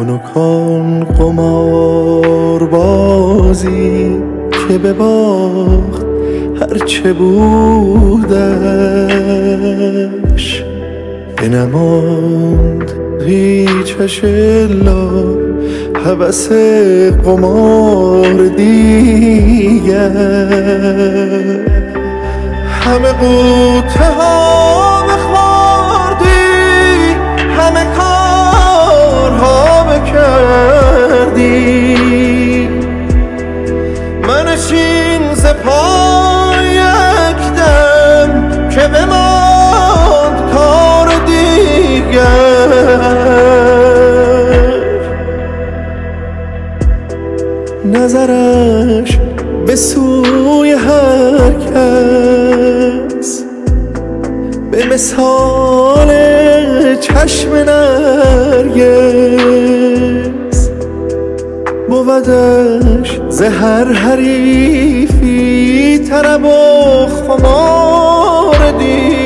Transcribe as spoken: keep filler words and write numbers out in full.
و کان قمار بازی که بباخت هرچه بودش، بنماند هیچش الا هوس قمار دیگر. همه قوطه ها بخوردی، همه کارها بکردی، منشین ز پای یک دم که بماند کار دیگر. نظرش به سوی هر کس به مثال چشم نرگس، بودش ز هر حریفی طرب و خمار دی.